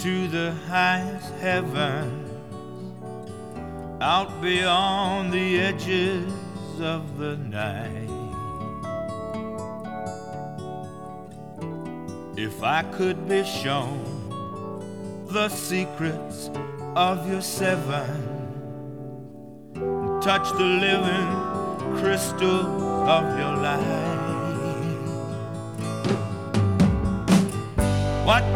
to the highest heavens, out beyond the edges of the night. If I could be shown the secrets of your seven, touch the living crystal of your life, what